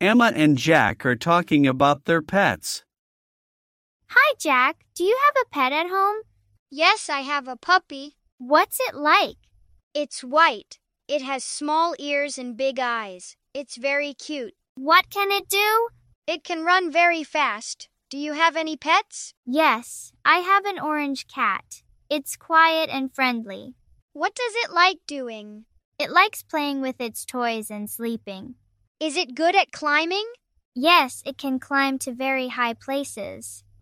Emma and Jack are talking about their pets. Hi, Jack. Do you have a pet at home? Yes, I have a puppy. What's it like? It's white. It has small ears and big eyes. It's very cute. What can it do? It can run very fast. Do you have any pets? Yes, I have an orange cat. It's quiet and friendly. What does it like doing? It likes playing with its toys and sleeping. Is it good at climbing? Yes, it can climb to very high places.